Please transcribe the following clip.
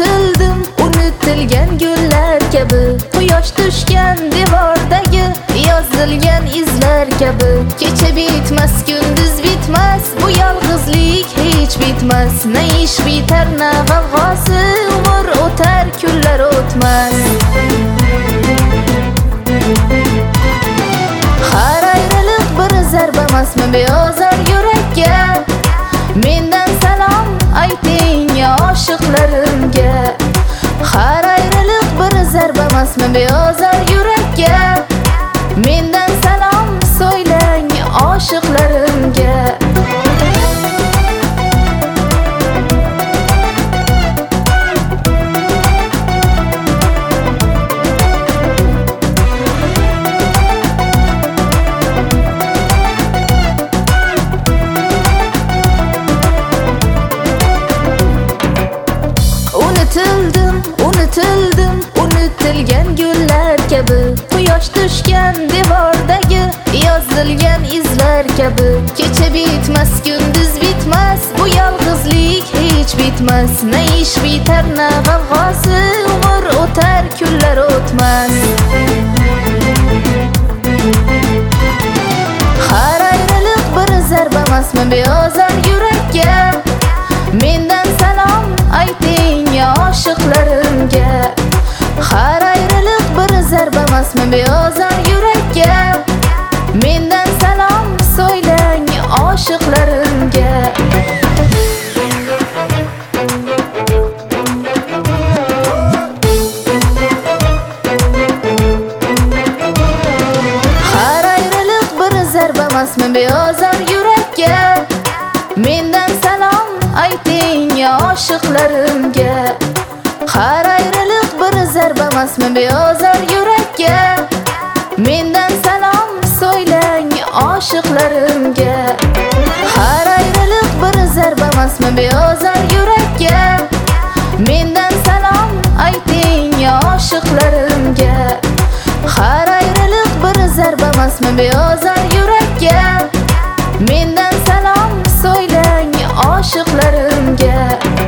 Unutildim, unutilgan gullar kabi, quyosh tushgan devordagi yozilgan izlar kabi. Kecha bitmas, kunduz bitmas, bu yolg'izlik hech bitmas. Na ish bitar, na g'avg'osi, umr o'tar, kunlar o'tmas. Har ayriliq bir zarbamasmi beozor yurakka? Mendan salom ayting oshiqlarimga. Har ayriliq bir zarbamasmi beozor yurakka? Mendan salom so'ylang oshiqlarimga. Unutildim, unutilgan gullar kabi, quyosh tushgan devordagi yozilgan izlar kabi. Kecha bitmas, kunduz bitmas, bu yolg'izlik hech bitmas. Na ish bitar, na g'avg'osi, umr o'tar, kunlar o'tmas. Har ayriliq bir zarbamasmi beozor yurakka? Mendan salom ayting oshiqlarimga. Har ayriliq bir zarbamasmi beozor yurakka? Mendan salom so'ylang oshiqlarimga. Har ayriliq bir zarbamasmi beozor yurakka? Mendan salom ayting oshiqlarimga. Har ayriliq bir zarbamasmi beozor yurakka? Mendan salom so'ylang oshiqlarimga. Har ayriliq bir zarbamasmi beozor yurakka? Mendan salom ayting oshiqlarimga. Har ayriliq bir zarbamasmi beozor yurakka? Mendan salom so'ylang oshiqlarimga.